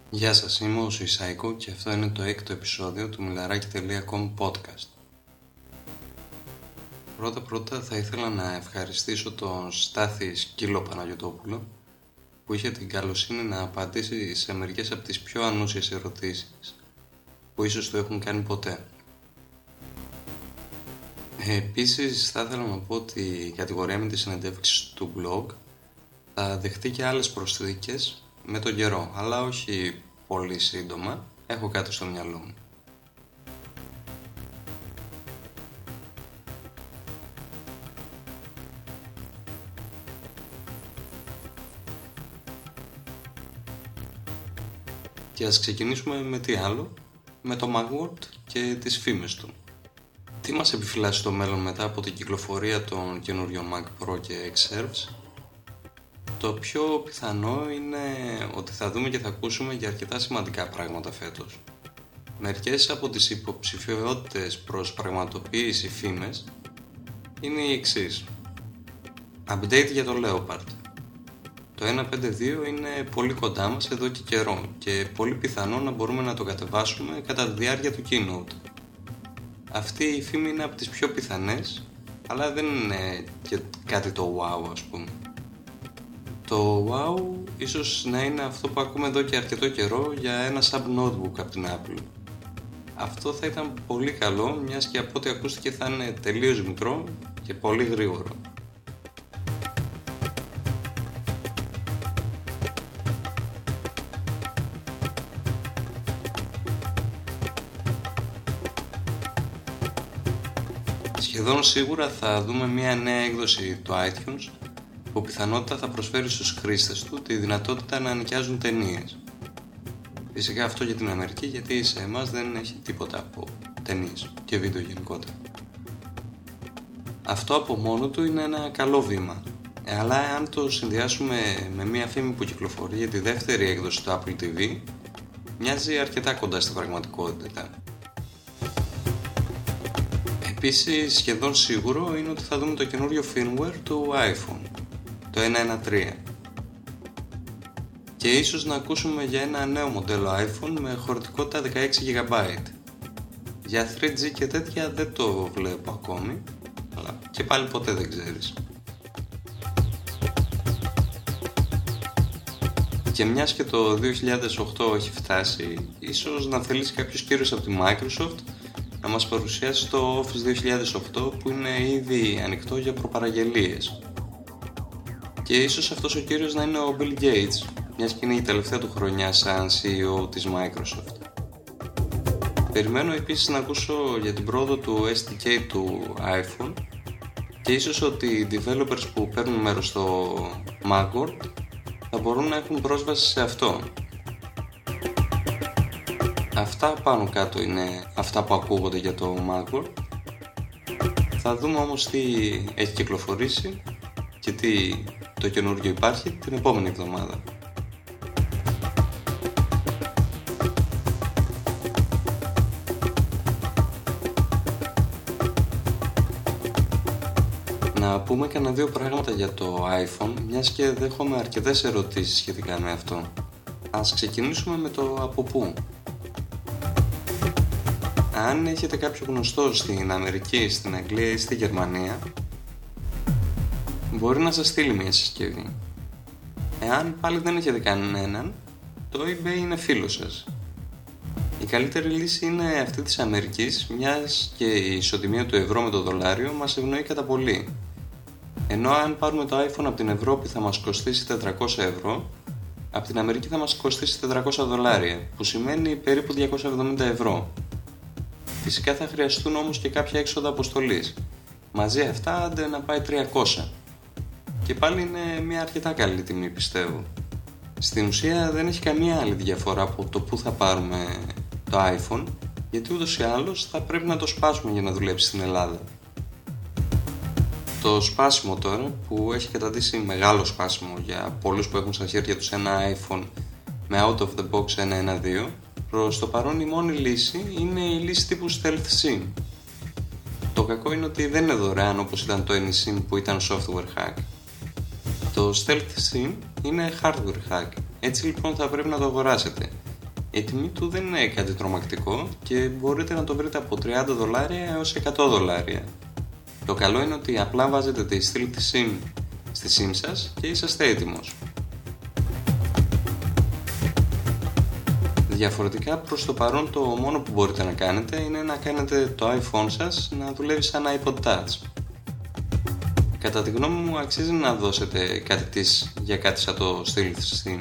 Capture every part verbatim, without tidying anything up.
Γεια σας, είμαι ο Σουισάικο και αυτό είναι το έκτο επεισόδιο του μιλαράκι τελεία κομ podcast. Πρώτα πρώτα θα ήθελα να ευχαριστήσω τον Στάθη Σκύλο Παναγιωτόπουλο που είχε την καλοσύνη να απαντήσει σε μερικές από τις πιο ανούσιες ερωτήσεις που ίσως το έχουν κάνει ποτέ. Επίσης θα ήθελα να πω ότι η κατηγορία με τις συνεντεύξεις του blog θα δεχτεί και άλλες προσθήκες με τον καιρό, αλλά όχι πολύ σύντομα, έχω κάτι στο μυαλό μου. Και ας ξεκινήσουμε με τι άλλο, με το Mugwort και τις φήμες του. Τι μας επιφυλάσσει το μέλλον μετά από την κυκλοφορία των καινούριων Mac Pro και Xserves? Το πιο πιθανό είναι ότι θα δούμε και θα ακούσουμε για αρκετά σημαντικά πράγματα φέτος. Μερικές από τις υποψηφιότητες προς πραγματοποίηση φήμες είναι οι εξής. Update για το Leopard. Το εκατόν πενήντα δύο είναι πολύ κοντά μας εδώ και καιρό και πολύ πιθανό να μπορούμε να το κατεβάσουμε κατά τη διάρκεια του keynote. Αυτή η φήμη είναι από τις πιο πιθανές, αλλά δεν είναι και κάτι το wow ας πούμε. Το wow ίσως να είναι αυτό που ακούμε εδώ και αρκετό καιρό για ένα sub notebook από την Apple. Αυτό θα ήταν πολύ καλό, μιας και από ό,τι ακούστηκε θα είναι τελείως μικρό και πολύ γρήγορο. Σχεδόν σίγουρα θα δούμε μια νέα έκδοση του iTunes που πιθανότητα θα προσφέρει στους χρήστες του τη δυνατότητα να νοικιάζουν ταινίες. Φυσικά αυτό για την Αμερική, γιατί σε εμάς δεν έχει τίποτα από ταινίες και βίντεο γενικότερα. Αυτό από μόνο του είναι ένα καλό βήμα, αλλά αν το συνδυάσουμε με μια φήμη που κυκλοφορεί για τη δεύτερη έκδοση του Apple τι βι, μοιάζει αρκετά κοντά στην πραγματικότητα. Επίσης, σχεδόν σίγουρο είναι ότι θα δούμε το καινούριο firmware του iPhone, το εκατόν δεκατρία. Και ίσως να ακούσουμε για ένα νέο μοντέλο iPhone με χωρητικότητα δεκαέξι τζι μπι. Για θρι τζι και τέτοια δεν το βλέπω ακόμη, αλλά και πάλι ποτέ δεν ξέρεις. Και μιας και το δύο χιλιάδες οκτώ έχει φτάσει, ίσως να θελήσει κάποιος κύριος από τη Microsoft να μας παρουσιάσει το Office δύο χιλιάδες οκτώ που είναι ήδη ανοιχτό για προπαραγγελίες. Και ίσως αυτός ο κύριος να είναι ο Bill Gates, μιας και είναι η τελευταία του χρονιά σαν σι ι ο της Microsoft. Περιμένω επίσης να ακούσω για την πρόοδο του ες ντι κέι του iPhone και ίσως ότι οι developers που παίρνουν μέρος στο Mugwort θα μπορούν να έχουν πρόσβαση σε αυτό. Αυτά πάνω κάτω είναι αυτά που ακούγονται για το Mugwort. Θα δούμε όμως τι έχει κυκλοφορήσει και τι το καινούργιο υπάρχει την επόμενη εβδομάδα. Να πούμε κανένα δύο πράγματα για το iPhone, μιας και δέχομαι αρκετές ερωτήσεις σχετικά με αυτό. Ας ξεκινήσουμε με το από πού. Αν έχετε κάποιο γνωστό στην Αμερική, στην Αγγλία ή στη Γερμανία, μπορεί να σας στείλει μια συσκευή. Εάν πάλι δεν έχετε κανέναν, το eBay είναι φίλος σας. Η καλύτερη λύση είναι αυτή της Αμερικής, μιας και η ισοτιμία του ευρώ με το δολάριο μας ευνοεί κατά πολύ. Ενώ αν πάρουμε το iPhone από την Ευρώπη θα μας κοστίσει τετρακόσια ευρώ, από την Αμερική θα μας κοστίσει τετρακόσια δολάρια, που σημαίνει περίπου διακόσια εβδομήντα ευρώ. Φυσικά θα χρειαστούν όμως και κάποια έξοδα αποστολής. Μαζί αυτά άντε να πάει τριακόσια. Και πάλι είναι μια αρκετά καλή τιμή πιστεύω. Στην ουσία δεν έχει καμία άλλη διαφορά από το που θα πάρουμε το iPhone, γιατί ούτως ή άλλως θα πρέπει να το σπάσουμε για να δουλέψει στην Ελλάδα. Το σπάσιμο τώρα, που έχει καταντήσει μεγάλο σπάσιμο για πολλούς που έχουν στα χέρια τους ένα iPhone με out of the box εκατόν δεκαένα, προς το παρόν η μόνη λύση είναι η λύση τύπου Stealth SIM. Το κακό είναι ότι δεν είναι δωρεάν όπως ήταν το AnySIM που ήταν software hack. Το Stealth SIM είναι hardware hack, έτσι λοιπόν θα πρέπει να το αγοράσετε. Η τιμή του δεν είναι κάτι τρομακτικό και μπορείτε να το βρείτε από τριάντα δολάρια έως εκατό δολάρια. Το καλό είναι ότι απλά βάζετε τη στήλη της SIM στη SIM σας και είσαστε έτοιμος. Διαφορετικά, προς το παρόν, το μόνο που μπορείτε να κάνετε είναι να κάνετε το iPhone σας να δουλεύει σαν iPod Touch. Κατά τη γνώμη μου, αξίζει να δώσετε κάτι της για κάτι σαν το στυλ της SIM.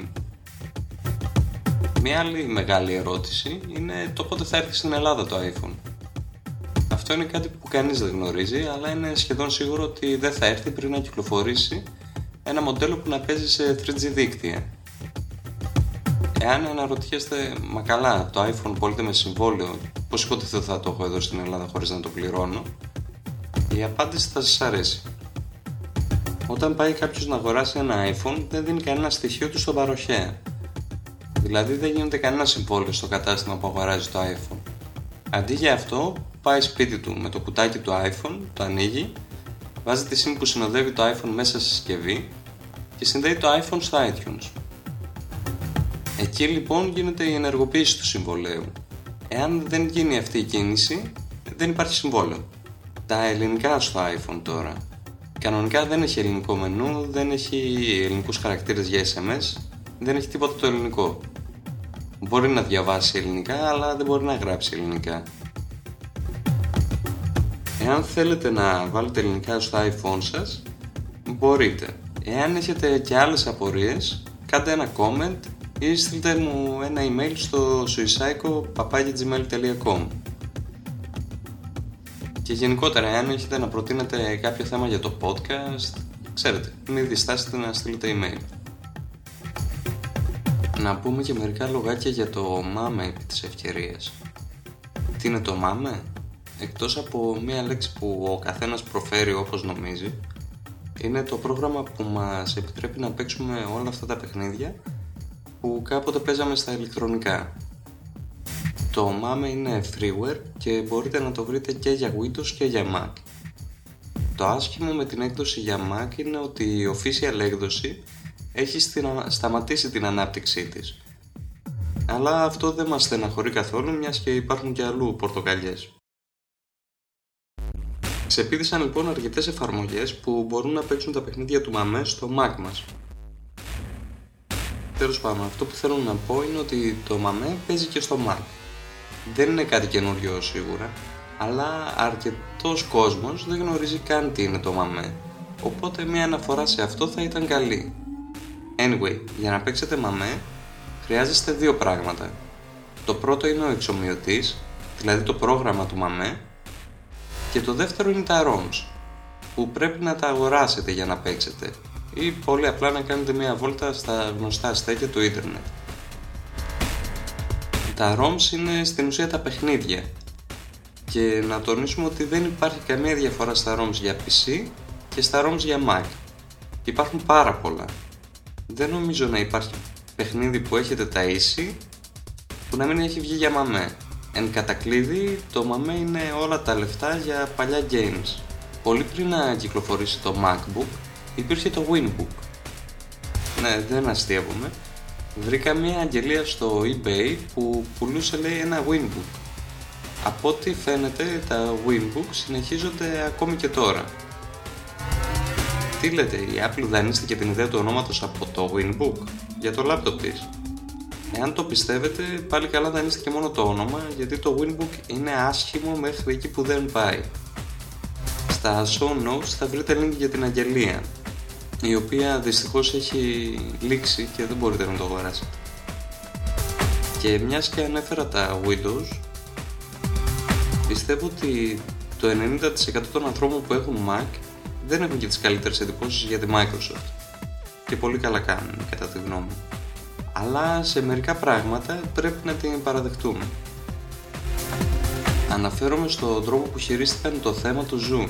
Μια άλλη μεγάλη ερώτηση είναι το πότε θα έρθει στην Ελλάδα το iPhone. Αυτό είναι κάτι που κανείς δεν γνωρίζει, αλλά είναι σχεδόν σίγουρο ότι δεν θα έρθει πριν να κυκλοφορήσει ένα μοντέλο που να παίζει σε θρι τζι δίκτυα. Εάν αναρωτιέστε, μα καλά, το iPhone πωλείται με συμβόλαιο, πώς υποτίθεται θα το έχω εδώ στην Ελλάδα χωρίς να το πληρώνω, η απάντηση θα σας αρέσει. Όταν πάει κάποιος να αγοράσει ένα iPhone, δεν δίνει κανένα στοιχείο του στον παροχέα. Δηλαδή δεν γίνεται κανένα συμβόλαιο στο κατάστημα που αγοράζει το iPhone. Αντί για αυτό, πάει σπίτι του με το κουτάκι του iPhone, το ανοίγει, βάζει τη SIM που συνοδεύει το iPhone μέσα στη συσκευή και συνδέει το iPhone στο iTunes. Εκεί λοιπόν γίνεται η ενεργοποίηση του συμβολαίου. Εάν δεν γίνει αυτή η κίνηση, δεν υπάρχει συμβόλαιο. Τα ελληνικά στο iPhone τώρα. Κανονικά δεν έχει ελληνικό μενού, δεν έχει ελληνικούς χαρακτήρες για ες εμ ες, δεν έχει τίποτα το ελληνικό. Μπορεί να διαβάσει ελληνικά, αλλά δεν μπορεί να γράψει ελληνικά. Εάν θέλετε να βάλετε ελληνικά στο iPhone σας, μπορείτε. Εάν έχετε και άλλες απορίες, κάντε ένα comment ή στείλτε μου ένα email στο suisaiko παπάκι gmail τελεία com. Και γενικότερα, εάν έχετε να προτείνετε κάποιο θέμα για το podcast, ξέρετε, μην διστάσετε να στείλετε email. Να πούμε και μερικά λογάκια για το MAME επί της ευκαιρίας. Τι είναι το MAME? Εκτός από μία λέξη που ο καθένας προφέρει όπως νομίζει, είναι το πρόγραμμα που μας επιτρέπει να παίξουμε όλα αυτά τα παιχνίδια που κάποτε παίζαμε στα ηλεκτρονικά. Το MAME είναι freeware και μπορείτε να το βρείτε και για Windows και για Mac. Το άσχημο με την έκδοση για Mac είναι ότι η official έκδοση έχει σταματήσει την ανάπτυξή της. Αλλά αυτό δεν μας στεναχωρεί καθόλου, μιας και υπάρχουν και αλλού πορτοκαλιές. Ξεπήδησαν λοιπόν αρκετές εφαρμογές που μπορούν να παίξουν τα παιχνίδια του MAME στο Mac μας. Τέλος πάντων, αυτό που θέλω να πω είναι ότι το MAME παίζει και στο Mac. Δεν είναι κάτι καινούριο σίγουρα, αλλά αρκετός κόσμος δεν γνωρίζει καν τι είναι το MAME, οπότε μια αναφορά σε αυτό θα ήταν καλή. Anyway, για να παίξετε MAME χρειάζεστε δύο πράγματα. Το πρώτο είναι ο εξομοιωτής, δηλαδή το πρόγραμμα του MAME, και το δεύτερο είναι τα ROMs, που πρέπει να τα αγοράσετε για να παίξετε ή πολύ απλά να κάνετε μια βόλτα στα γνωστά στέκια του ίντερνετ. Τα ROMs είναι στην ουσία τα παιχνίδια και να τονίσουμε ότι δεν υπάρχει καμία διαφορά στα ROMs για πι σι και στα ROMs για Mac. Υπάρχουν πάρα πολλά. Δεν νομίζω να υπάρχει παιχνίδι που έχετε ταΐσει που να μην έχει βγει για MAME. Εν κατακλείδη, το MAME είναι όλα τα λεφτά για παλιά games. Πολύ πριν να κυκλοφορήσει το MacBook υπήρχε το Winbook. Ναι, δεν αστείευομαι. Βρήκα μια αγγελία στο eBay που πουλούσε, λέει, ένα Winbook. Από ό,τι φαίνεται τα Winbook συνεχίζονται ακόμη και τώρα. Τι λέτε, η Apple δανείστηκε την ιδέα του ονόματος από το Winbook για το λάπτοπ της? Εάν το πιστεύετε, πάλι καλά δανείστηκε μόνο το όνομα, γιατί το Winbook είναι άσχημο μέχρι εκεί που δεν πάει. Στα show notes θα βρείτε link για την αγγελία, η οποία δυστυχώς έχει λήξει και δεν μπορείτε να το αγοράσετε. Και μιας και ανέφερα τα Windows, πιστεύω ότι το ενενήντα τοις εκατό των ανθρώπων που έχουν Mac δεν έχουν και τις καλύτερες εντυπώσεις για τη Microsoft. Και πολύ καλά κάνουν, κατά τη γνώμη μου. Αλλά σε μερικά πράγματα πρέπει να την παραδεχτούμε. Αναφέρομαι στον τρόπο που χειρίστηκαν το θέμα του Zoom.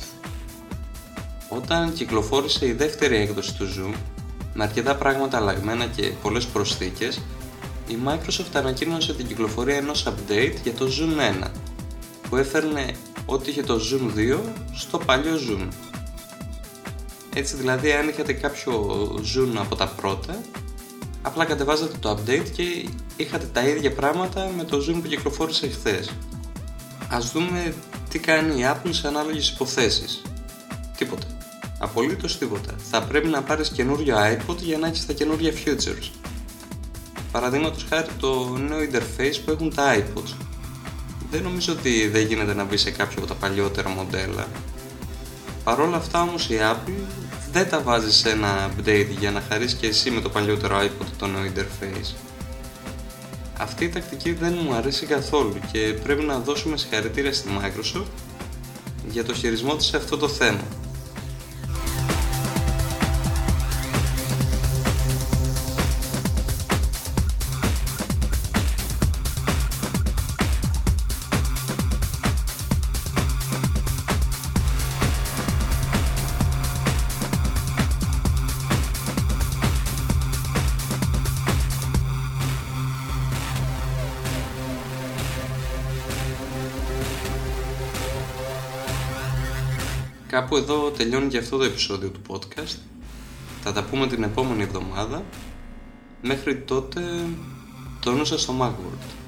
Όταν κυκλοφόρησε η δεύτερη έκδοση του Zoom, με αρκετά πράγματα αλλαγμένα και πολλές προσθήκες, η Microsoft ανακοίνωσε την κυκλοφορία ενός update για το Zoom ένα, που έφερνε ό,τι είχε το Zoom δύο στο παλιό Zoom. Έτσι δηλαδή, αν είχατε κάποιο Zoom από τα πρώτα, Απλά κατεβάζατε το update και είχατε τα ίδια πράγματα με το Zoom που κυκλοφόρησε χθες. Ας δούμε τι κάνει η Apple σε ανάλογες υποθέσεις. Τίποτα. Απολύτως τίποτα. Θα πρέπει να πάρεις καινούριο iPod για να έχεις τα καινούρια features. Παραδείγματος χάρη το νέο interface που έχουν τα iPods. Δεν νομίζω ότι δεν γίνεται να μπει σε κάποιο από τα παλιότερα μοντέλα. Παρ' όλα αυτά όμως η Apple δεν τα βάζει σε ένα update για να χαρείς και εσύ με το παλιότερο iPod το νέο interface. Αυτή η τακτική δεν μου αρέσει καθόλου και πρέπει να δώσουμε συγχαρητήρια στη Microsoft για το χειρισμό της σε αυτό το θέμα. Κάπου εδώ τελειώνει και αυτό το επεισόδιο του podcast. Θα τα πούμε την επόμενη εβδομάδα. Μέχρι τότε τόνωσα στο Macworld.